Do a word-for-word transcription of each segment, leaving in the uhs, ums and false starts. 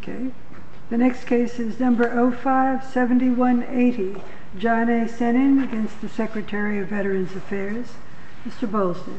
Okay. The next case is number oh five seventy-one eighty, John A. Senin against the Secretary of Veterans Affairs. Mister Bolsner.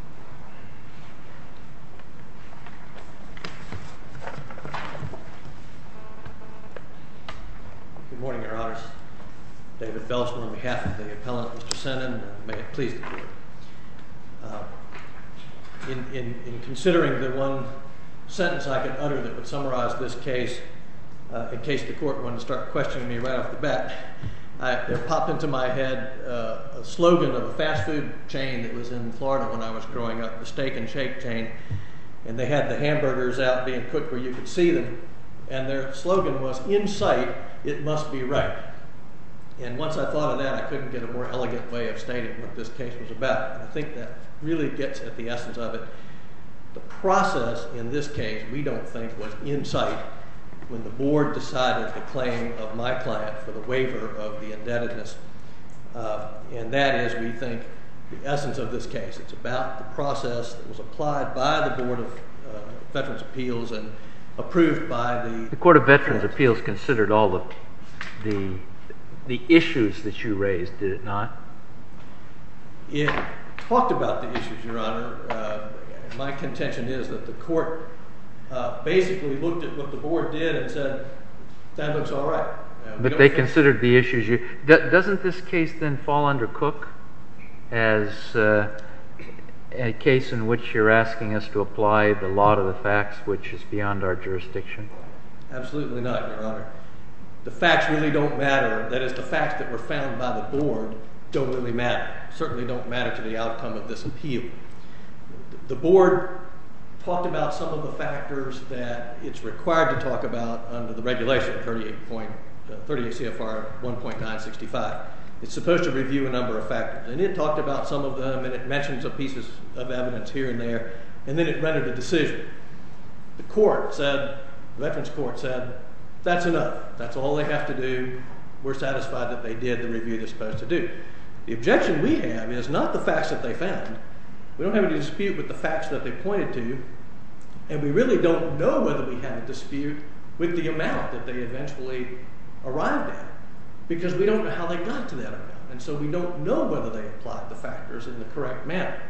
Good morning, Your Honors. David Felsman on behalf of the appellant, Mister Senin, and may it please the Court. Uh, in, in, in considering the one sentence I could utter that would summarize this case, uh, in case the Court wanted to start questioning me right off the bat, I, there popped into my head uh, a slogan of a fast food chain that was in Florida when I was growing up, the Steak and Shake chain, and they had the hamburgers out being cooked where you could see them, and their slogan was, "In sight, it must be right." And once I thought of that, I couldn't get a more elegant way of stating what this case was about. And I think that really gets at the essence of it. The process in this case, we don't think, was in sight when the board decided the claim of my client for the waiver of the indebtedness. Uh, and that is, we think, the essence of this case. It's about the process that was applied by the Board of uh, Veterans' Appeals and approved by the... The Court of Veterans' Appeals considered all the, the the issues that you raised, did it not? It talked about the issues, Your Honor. Uh, my contention is that the Court uh, basically looked at what the board did and said, that looks all right. Uh, but they considered the issues. You doesn't this case then fall under Cook as uh, a case in which you're asking us to apply the law to the facts, which is beyond our jurisdiction? Absolutely not, Your Honor. The facts really don't matter. That is, the facts that were found by the board don't really matter. Certainly don't matter to the outcome of this appeal. The board talked about some of the factors that it's required to talk about under the regulation, thirty-eight C F R one point nine sixty-five. It's supposed to review a number of factors, and it talked about some of them, and it mentions a pieces of evidence here and there, and then it rendered a decision. The court said, the Veterans Court said, that's enough. That's all they have to do. We're satisfied that they did the review they're supposed to do. The objection we have is not the facts that they found. We don't have any dispute with the facts that they pointed to, and we really don't know whether we have a dispute with the amount that they eventually arrived at, because we don't know how they got to that amount, and so we don't know whether they applied the factors in the correct manner.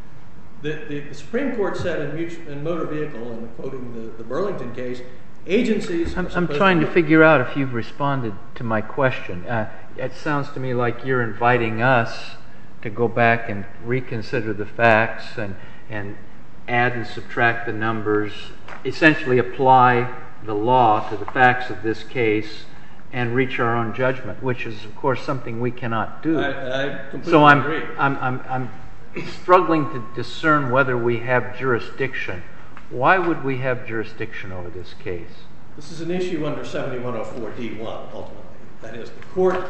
The, the, the Supreme Court said in, mutual, in motor vehicle, and quoting the, the Burlington case, agencies... I'm, I'm trying to, to figure out if you've responded to my question. Uh, it sounds to me like you're inviting us to go back and reconsider the facts and, and add and subtract the numbers, essentially apply the law to the facts of this case and reach our own judgment, which is, of course, something we cannot do. I, I completely so I'm, agree. I'm, I'm, I'm struggling to discern whether we have jurisdiction. Why would we have jurisdiction over this case? This is an issue under seventy-one oh four D one, ultimately. That is, the court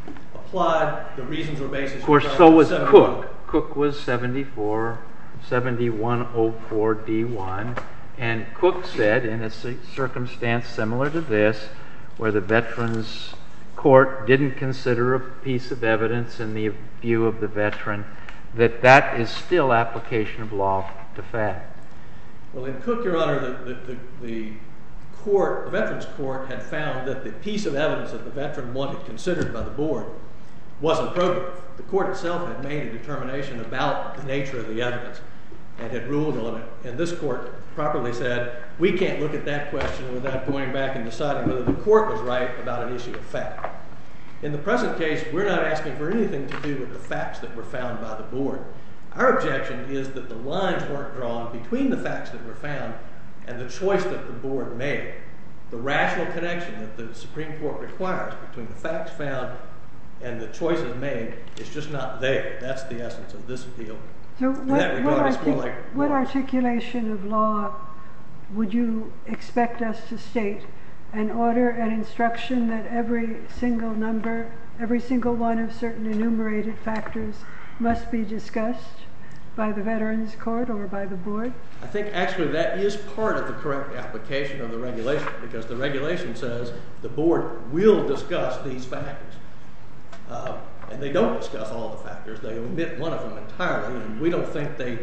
applied the reasons or basis... Of course, so was Cook. Cook was seventy-four, seventy-one oh four D one, and Cook said, in a circumstance similar to this, where the Veterans Court didn't consider a piece of evidence in the view of the veteran, that that is still application of law to fact. Well, in Cook, Your Honor, the, the, the court, the Veterans Court, had found that the piece of evidence that the veteran wanted considered by the board wasn't probative. The court itself had made a determination about the nature of the evidence and had ruled on it, and this court properly said, we can't look at that question without going back and deciding whether the court was right about an issue of fact. In the present case, we're not asking for anything to do with the facts that were found by the board. Our objection is that the lines weren't drawn between the facts that were found and the choice that the board made. The rational connection that the Supreme Court requires between the facts found and the choices made is just not there. That's the essence of this appeal. So what, In that regard, what, it's artic- more like what articulation of law would you expect us to state? An order, an instruction that every single number, every single one of certain enumerated factors must be discussed by the Veterans Court or by the board? I think actually that is part of the correct application of the regulation, because the regulation says the board will discuss these factors. Uh, and they don't discuss all the factors. They omit one of them entirely, and we don't think they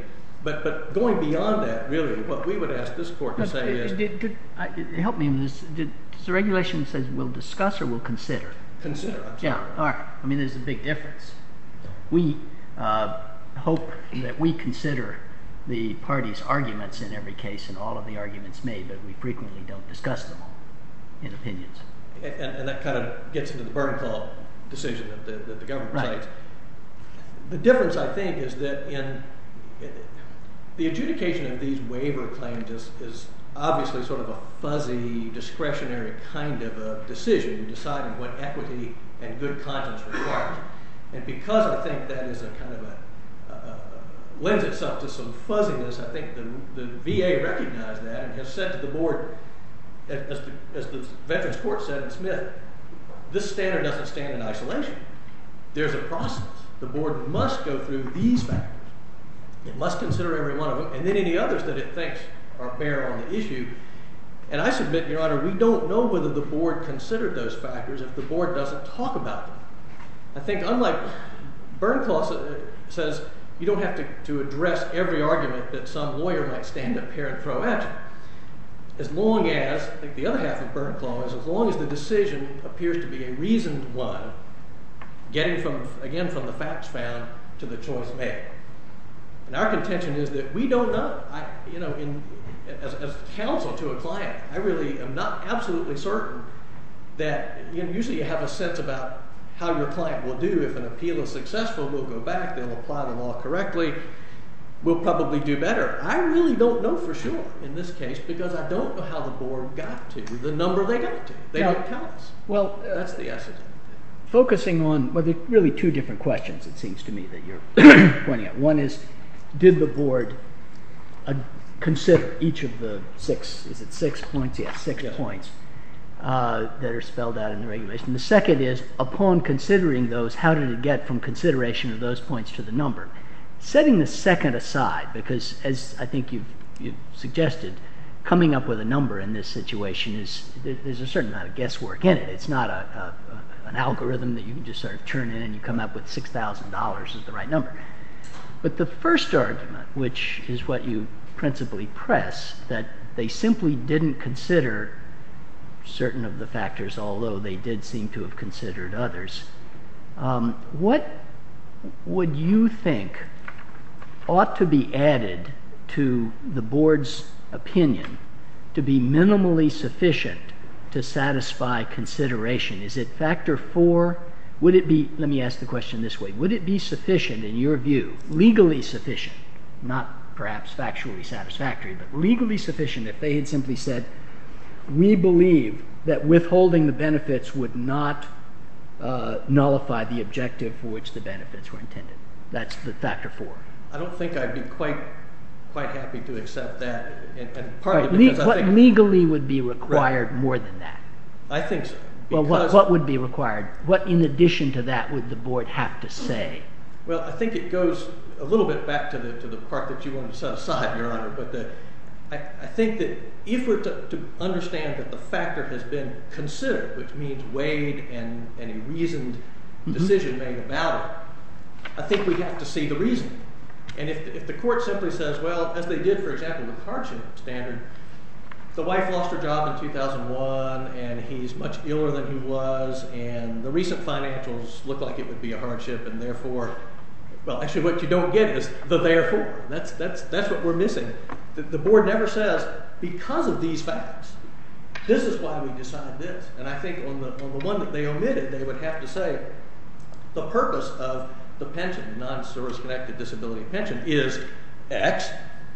But but going beyond that, really, what we would ask this court to But, say uh, is did, did, uh, help me with this. Did, does the regulation says we'll discuss or we'll consider? consider. I'm sorry. Yeah, all right. I mean, there's a big difference. We uh, hope that we consider the parties' arguments in every case and all of the arguments made, but we frequently don't discuss them all in opinions. And, and that kind of gets into the Burnclaw decision that the, that the government Right. cites. The difference, I think, is that in the adjudication of these waiver claims is, is obviously sort of a fuzzy, discretionary kind of a decision, deciding what equity and good conscience requires. And because I think that is a kind of a, uh, lends itself to some fuzziness, I think the, the V A recognized that and has said to the board, as the, as the Veterans Court said in Smith, this standard doesn't stand in isolation. There's a process. The board must go through these factors. It must consider every one of them, and then any others that it thinks are bear on the issue. And I submit, Your Honor, we don't know whether the board considered those factors if the board doesn't talk about them. I think unlike Burnclaw says, you don't have to, to address every argument that some lawyer might stand up here and throw at you. As long as, I think the other half of Burnclaw is, as long as the decision appears to be a reasoned one, getting from, again, from the facts found to the choice made. And our contention is that we don't know. I, you know, in, as, as counsel to a client, I really am not absolutely certain that, you know, usually you have a sense about how your client will do. If an appeal is successful, we'll go back, they'll apply the law correctly, we'll probably do better. I really don't know for sure in this case because I don't know how the board got to the number they got to. They Now, don't tell us. Well, uh, That's the essence of it. focusing on, well, there are really two different questions, it seems to me, that you're pointing at. One is, did the board uh, consider each of the six, is it six points? Yes, six Yes. points uh, that are spelled out in the regulation. The second is, upon considering those, how did it get from consideration of those points to the number? Setting the second aside, because as I think you've, you've suggested, coming up with a number in this situation is, there, there's a certain amount of guesswork in it. It's not a, a, a, an algorithm that you can just sort of churn in and you come up with six thousand dollars is the right number. But the first argument, which is what you principally press, that they simply didn't consider certain of the factors, although they did seem to have considered others, um, what would you think ought to be added to the board's opinion to be minimally sufficient to satisfy consideration? Is it factor four? Would it be, let me ask the question this way, would it be sufficient in your view, legally sufficient, not perhaps factually satisfactory, but legally sufficient if they had simply said, we believe that withholding the benefits would not uh, nullify the objective for which the benefits were intended? That's the factor four. I don't think I'd be quite quite happy to accept that, and, and partly Right. Le- because I what think legally would be required more than that? I think so. Well, what, because- what would be required? What, in addition to that, would the board have to say? Well, I think it goes a little bit back to the to the part that you wanted to set aside, Your Honor. But the, I, I think that if we're to, to understand that the factor has been considered, which means weighed and, and a reasoned mm-hmm. decision made about it, I think we have to see the reasoning. And if the, if the court simply says, well, as they did, for example, with the hardship standard, the wife lost her job in two thousand one, and he's much iller than he was, and the recent financials look like it would be a hardship, and therefore, well, actually what you don't get is the therefore. That's, that's, that's what we're missing. The, the board never says, because of these facts, this is why we decide this. And I think on the, on the one that they omitted, they would have to say, the purpose of the pension, the non-service-connected disability pension, is X.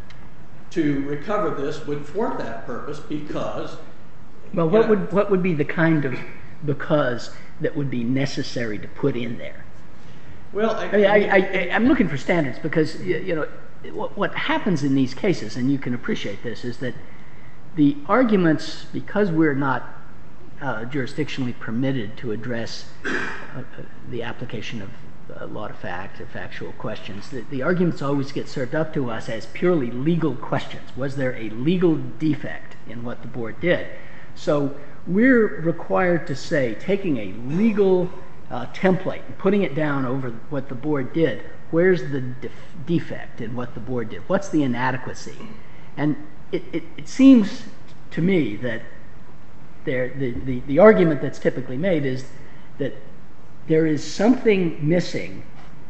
To recover this would thwart that purpose because... Well, what know, would what would be the kind of because that would be necessary to put in there? Well, I, I mean, I, I, I'm looking for standards because, you know, what, what happens in these cases, and you can appreciate this, is that the arguments, because we're not uh, jurisdictionally permitted to address uh, the application of a lot of fact, of factual questions, the, the arguments always get served up to us as purely legal questions. Was there a legal defect in what the board did? So we're required to say, taking a legal uh, template and putting it down over what the board did, where's the def defect in what the board did? What's the inadequacy? And it, it, it seems to me that there, the, the, the argument that's typically made is that there is something missing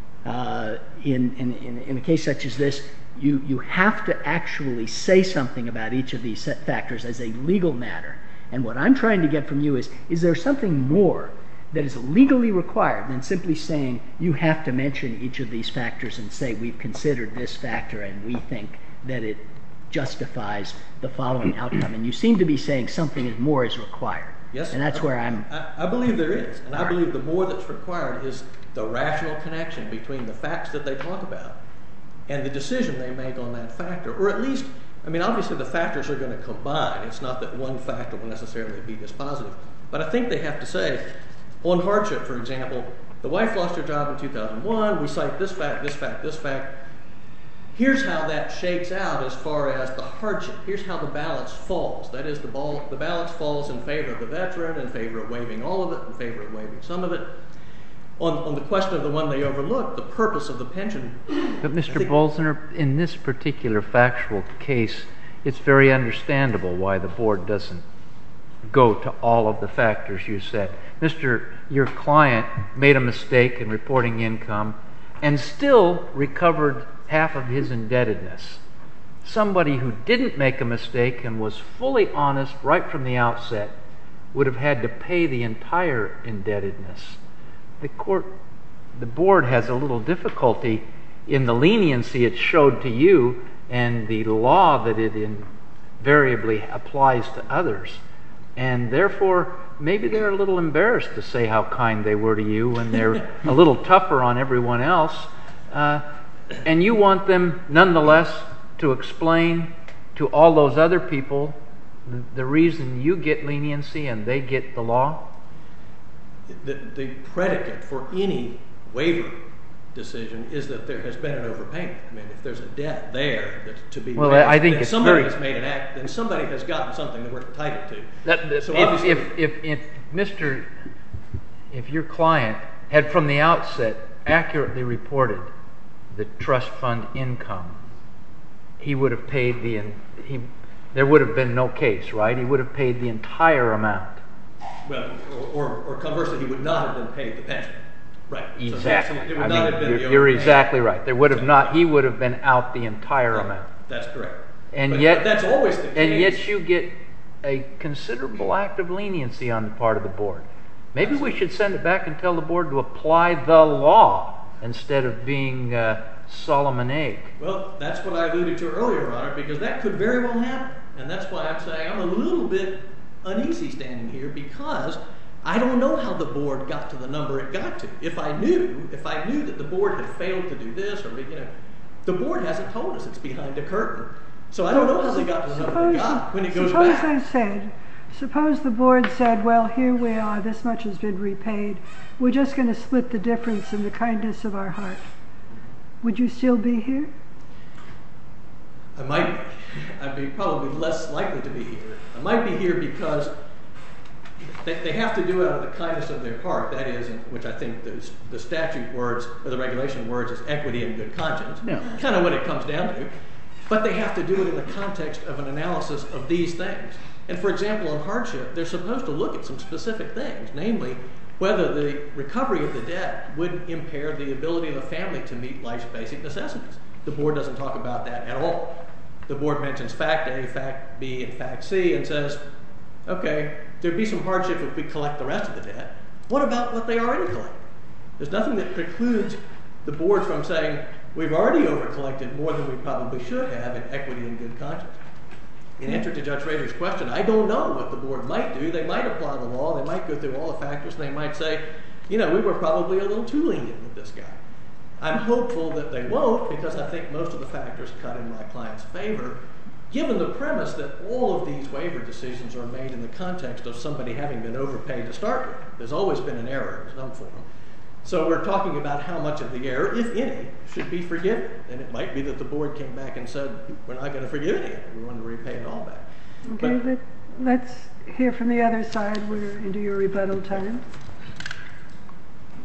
uh, in, in, in, in a case such as this. You, you have to actually say something about each of these factors as a legal matter. And what I'm trying to get from you is, is there something more that is legally required than simply saying you have to mention each of these factors and say we've considered this factor and we think that it justifies the following outcome? And you seem to be saying something more is required. Yes, and that's I, where I'm... I, I believe there is. And I believe the more that's required is the rational connection between the facts that they talk about and the decision they make on that factor. Or at least, I mean, obviously the factors are going to combine. It's not that one factor will necessarily be dispositive. But I think they have to say, on hardship, for example, the wife lost her job in two thousand one. We cite this fact, this fact, this fact. Here's how that shakes out as far as the hardship. Here's how the balance falls. That is, the, ball, the balance falls in favor of the veteran, in favor of waiving all of it, in favor of waiving some of it. On, on the question of the one they overlooked, the purpose of the pension. But Mister Bolzner, in this particular factual case, it's very understandable why the board doesn't go to all of the factors you said. Mister Your client made a mistake in reporting income and still recovered half of his indebtedness. Somebody who didn't make a mistake and was fully honest right from the outset would have had to pay the entire indebtedness. The court, the board has a little difficulty in the leniency it showed to you and the law that it invariably applies to others. And therefore, maybe they're a little embarrassed to say how kind they were to you when they're a little tougher on everyone else. Uh, and you want them, nonetheless, to explain to all those other people the, the reason you get leniency and they get the law? The, the predicate for any waiver decision is that there has been an overpayment. I mean, if there's a debt there that's to be well, waived, I think then it's somebody very, has made an act, then somebody has gotten something that we're entitled to. That, that, so if, if, if, if Mister If your client had from the outset accurately reported the trust fund income, he would have paid the he. There would have been no case, right? He would have paid the entire amount. Well, or, or, or conversely, he would not have been paid the pension. Right. Exactly. So it would I not mean, have been you're, the you're overpayment. exactly right. There would have not. He would have been out the entire Right. amount. That's correct. And but, yet, but that's always the case. And yet, you get a considerable act of leniency on the part of the board. Maybe Absolutely. we should send it back and tell the board to apply the law instead of being uh, Solomonic. Well, that's what I alluded to earlier, Your Honor, because that could very well happen. And that's why I'm saying I'm a little bit uneasy standing here, because I don't know how the board got to the number it got to. If I knew, if I knew that the board had failed to do this, or you know, the board hasn't told us. It's behind a curtain. So I don't know how they got to the number they got when it goes suppose back. Suppose they said, suppose the board said, well, here we are, this much has been repaid. We're just going to split the difference in the kindness of our heart. Would you still be here? I might be. I'd be probably less likely to be here. I might be here because they, they have to do it out of the kindness of their heart. That is, which I think the, the statute words, or the regulation words, is equity and good conscience. Yeah. Kind of what it comes down to. But they have to do it in the context of an analysis of these things. And for example, on hardship, they're supposed to look at some specific things, namely whether the recovery of the debt would impair the ability of the family to meet life's basic necessities. The board doesn't talk about that at all. The board mentions fact A, fact B, and fact C, and says, okay, there'd be some hardship if we collect the rest of the debt. What about what they already collect? There's nothing that precludes the board from saying, we've already over-collected more than we probably should have in equity and good conscience. In answer to Judge Rader's question, I don't know what the board might do. They might apply the law. They might go through all the factors, and they might say, you know, we were probably a little too lenient with this guy. I'm hopeful that they won't, because I think most of the factors cut in my client's favor, given the premise that all of these waiver decisions are made in the context of somebody having been overpaid to start with. There's always been an error in some form. So we're talking about how much of the error, if any, should be forgiven. And it might be that the board came back and said, we're not going to forgive any of it. We want to repay it all back. Okay, But, let, let's hear from the other side. We're into your rebuttal time.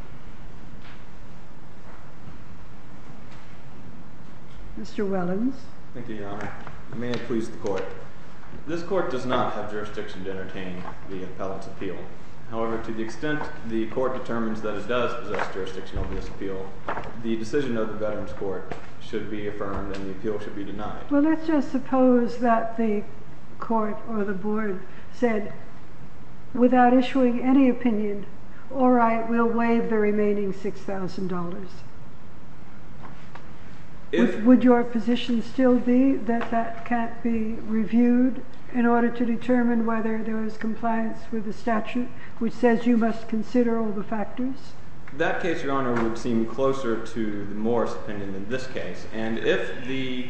Mister Wellens. Thank you, Your Honor. May it please the Court. This Court does not have jurisdiction to entertain the appellant's appeal. However, to the extent the Court determines that it does possess jurisdiction over this appeal, the decision of the Veterans Court should be affirmed and the appeal should be denied. Well, let's just suppose that the Court or the Board said, without issuing any opinion, all right, we'll waive the remaining six thousand dollars. Would, would your position still be that that can't be reviewed in order to determine whether there is compliance with the statute, which says you must consider all the factors? That case, Your Honor, would seem closer to the Morris opinion than this case. And if the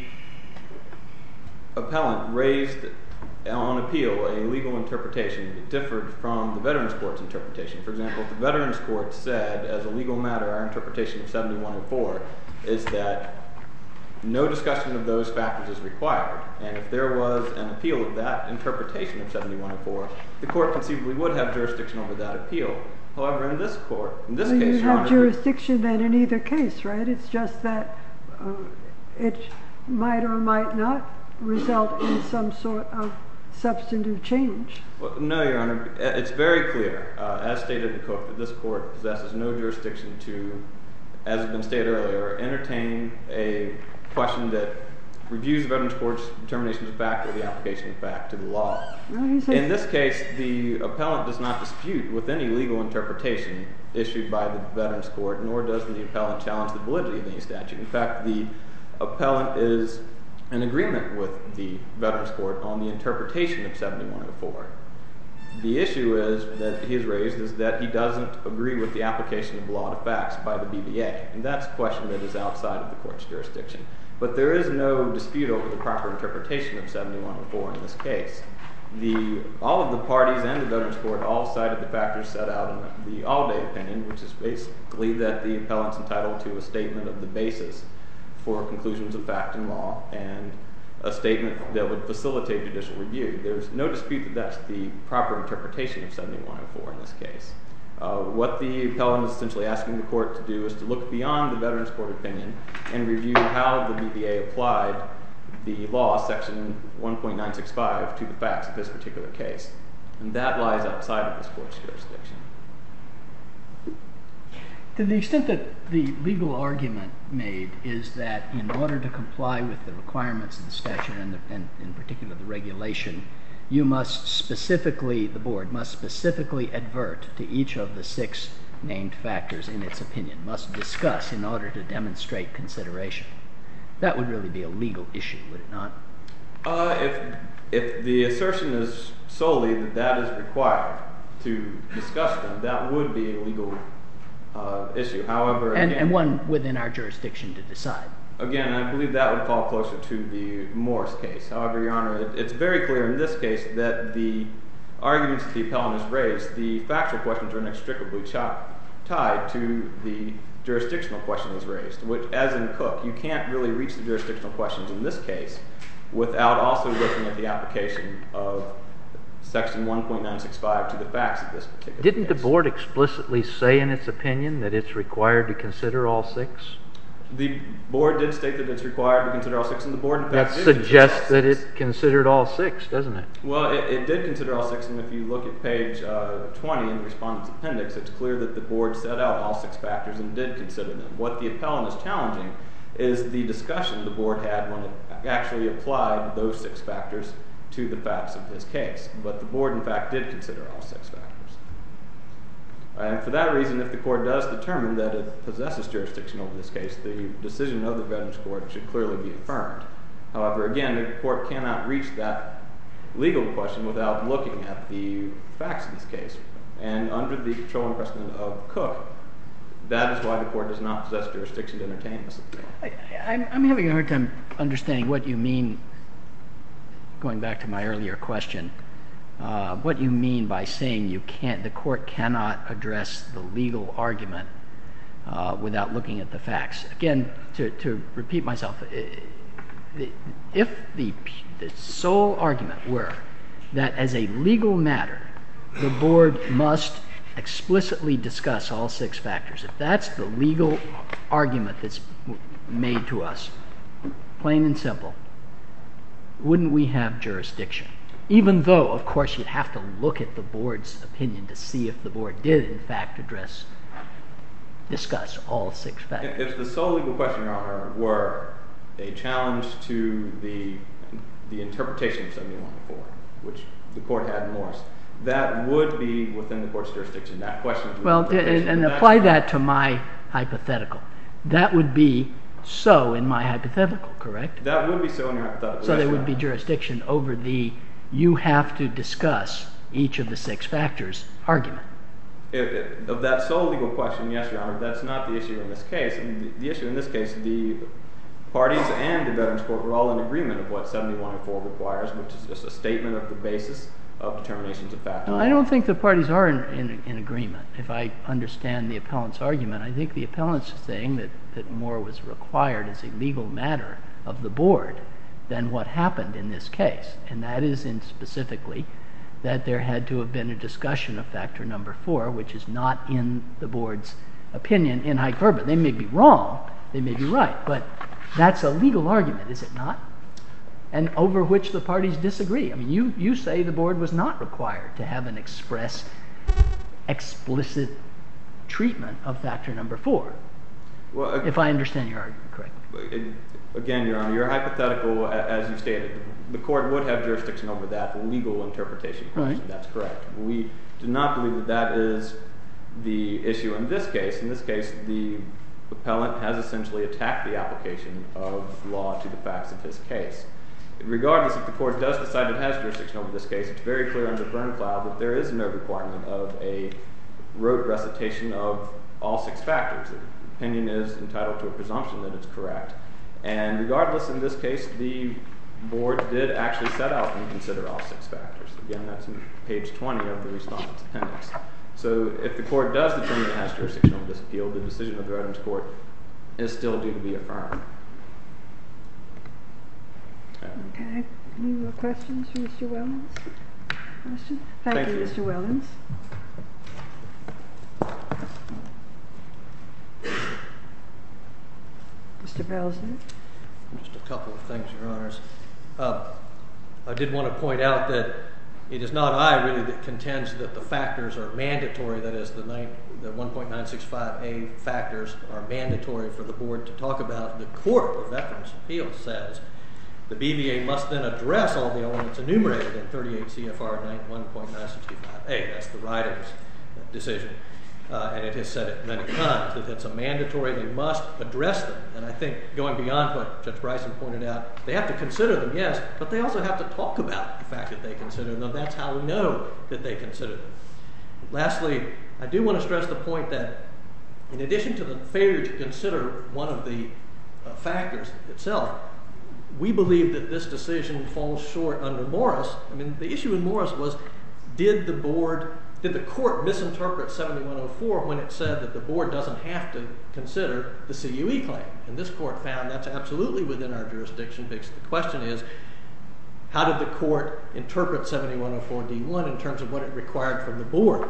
appellant raised on appeal a legal interpretation that differed from the Veterans Court's interpretation, for example, if the Veterans Court said, as a legal matter, our interpretation of seventy-one oh four is that no discussion of those factors is required, and if there was an appeal of that interpretation of seventy-one oh four, the Court conceivably would have jurisdiction over that appeal. However, in this court, in this well, case, you Your have Honor, jurisdiction then in either case, right? It's just that uh, it might or might not result in some sort of substantive change. Well, no, Your Honor. It's very clear, uh, as stated in Cook, that this Court possesses no jurisdiction to, as has been stated earlier, entertain a question that reviews the Veterans Court's determinations of fact or the application of fact to the law. Well, he says in this case, the appellant does not dispute with any legal interpretation issued by the Veterans Court, nor does the appellant challenge the validity of any statute. In fact, the appellant is in agreement with the Veterans Court on the interpretation of seventy-one oh four. The issue is that he has raised is that he doesn't agree with the application of law to facts by the B V A, and that's a question that is outside of the Court's jurisdiction. But there is no dispute over the proper interpretation of seventy-one oh four in this case. The, all of the parties and the Veterans Court all cited the factors set out in the all-day opinion, which is basically that the appellant's entitled to a statement of the basis for conclusions of fact and law, and a statement that would facilitate judicial review. There's no dispute that that's the proper interpretation of seventy-one oh four in this case. Uh, what the appellant is essentially asking the Court to do is to look beyond the Veterans Court opinion and review how the B V A applied the law, section one point nine six five, to the facts of this particular case. And that lies outside of this Court's jurisdiction. To the extent that the legal argument made is that in order to comply with the requirements of the statute and, the, and in particular the regulation, you must specifically, the board must specifically advert to each of the six named factors in its opinion, must discuss in order to demonstrate consideration. That would really be a legal issue, would it not? Uh, if, if the assertion is solely that that is required to discuss them, that would be a legal uh, issue. However, and, again, and one within our jurisdiction to decide. Again, I believe that would fall closer to the Morris case. However, Your Honor, it, it's very clear in this case that the arguments that the appellant has raised, the factual questions are inextricably tied to the jurisdictional question that's raised, which, as in Cook, you can't really reach the jurisdictional questions in this case without also looking at the application of section one point nine six five to the facts of this particular Didn't case. the board explicitly say in its opinion that it's required to consider all six? The board did state that it's required to consider all six, and the board, in fact, That did suggests consider all that six. it considered all six, doesn't it? Well, it, it did consider all six, and if you look at page uh, twenty in the respondent's appendix, it's clear that the board set out all six factors and did consider them. What the appellant is challenging is the discussion the board had when it actually applied those six factors to the facts of his case. But the board, in fact, did consider all six factors. And for that reason, if the court does determine that it possesses jurisdiction over this case, the decision of the Veterans Court should clearly be affirmed. However, again, the court cannot reach that legal question without looking at the facts of this case. And under the controlling precedent of Cook, that is why the court does not possess jurisdiction to entertain this appeal. I, I'm, I'm having a hard time understanding what you mean, going back to my earlier question, uh, what you mean by saying you can't, the court cannot address the legal argument uh, without looking at the facts. Again, to, to repeat myself, if the, the sole argument were that as a legal matter, the board must explicitly discuss all six factors, if that's the legal argument that's made to us, plain and simple, wouldn't we have jurisdiction? Even though, of course, you'd have to look at the board's opinion to see if the board did, in fact, address, discuss all six factors. If the sole legal question, Your Honor, were a challenge to the the interpretation of seventy-one oh four, which the court had in Morris, that would be within the court's jurisdiction. That question. Well, and, and apply that to my hypothetical. That would be so in my hypothetical, correct? That would be so in your hypothetical. So there would be jurisdiction over the you have to discuss each of the six factors argument. If, if, of that sole legal question, yes, Your Honor, that's not the issue in this case. And the, the issue in this case, the parties and the Veterans Court were all in agreement of what seventy-one oh four requires, which is just a statement of the basis of determinations of fact. No, I don't think the parties are in, in, in agreement. If I understand the appellant's argument, I think the appellant's saying that, that more was required as a legal matter of the board than what happened in this case. And that is in specifically that there had to have been a discussion of factor number four, which is not in the board's opinion in hyperbole. They may be wrong, they may be right, but that's a legal argument, is it not? And over which the parties disagree. I mean, you, you say the board was not required to have an express, explicit treatment of factor number four. Well, uh, if I understand your argument correctly. Again, Your Honor, your hypothetical, as you stated, the court would have jurisdiction over that, the legal interpretation question. Right. That's correct. We do not believe that that is the issue in this case. In this case, the appellant has essentially attacked the application of law to the facts of his case. Regardless if the court does decide it has jurisdiction over this case, it's very clear under Berncloud that there is no requirement of a rote recitation of all six factors. The opinion is entitled to a presumption that it's correct. And regardless, in this case, the board did actually set out and consider all six factors. Again, that's in page twenty of the respondent's appendix. So if the court does determine it has jurisdiction over this appeal, the decision of the Veterans Court is still due to be affirmed. Okay. Any more questions for Mister Wellens? Questions? Thank, Thank you, you, Mister Wellens. Mister Belzner. Just a couple of things, Your Honors. Uh, I did want to point out that it is not I really that contends that the factors are mandatory, that is, the, the one point nine six five A factors are mandatory for the board to talk about. The Court of Veterans' Appeals says the B V A must then address all the elements enumerated in thirty-eight C F R one point nine six five A. That's the writer's decision. Uh, and it has said it many times that it's a mandatory, they must address them. And I think going beyond what Judge Bryson pointed out, they have to consider them, yes, but they also have to talk about the fact that they consider them. That's how we know that they consider them. Lastly, I do want to stress the point that in addition to the failure to consider one of the uh, factors itself, we believe that this decision falls short under Morris. I mean, the issue in Morris was, did the board, did the court misinterpret seventy-one oh four when it said that the board doesn't have to consider the C U E claim? And this court found that's absolutely within our jurisdiction, because the question is, how did the court interpret seventy-one oh four D one in terms of what it required from the board?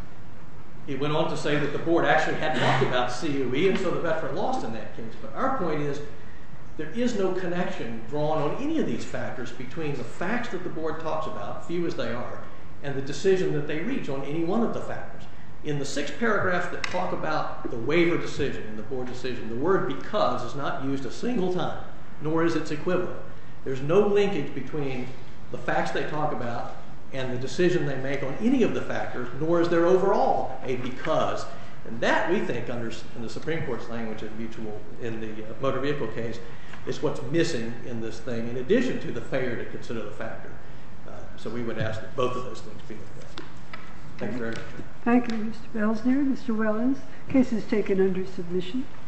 It went on to say that the board actually had talked about C U E, and so the veteran lost in that case. But our point is, there is no connection drawn on any of these factors between the facts that the board talks about, few as they are, and the decision that they reach on any one of the factors. In the six paragraphs that talk about the waiver decision and the board decision, the word because is not used a single time, nor is its equivalent. There's no linkage between the facts they talk about and the decision they make on any of the factors, nor is there overall a because. And that, we think, under in the Supreme Court's language of mutual in the uh, motor vehicle case, is what's missing in this thing, in addition to the failure to consider the factor. Uh, so we would ask that both of those things be looked at. Thank you very much. Thank you, Mister Belzner. Mister Wellens, case is taken under submission.